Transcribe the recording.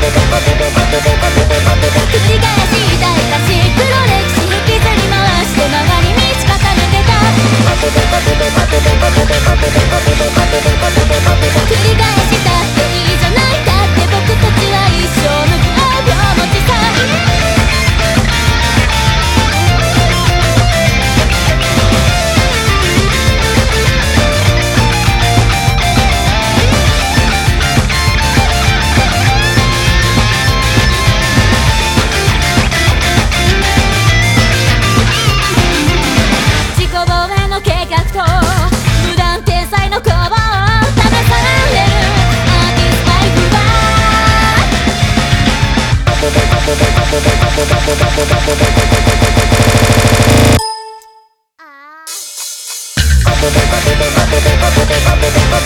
り返したいらしい黒歴史引きずり回して曲がり道傾けた繰り返したっていいじゃないだって僕たちは一生向き合う両持ちさ自己防衛の計画と無断天才の攻防を試されるアーティストライフはあー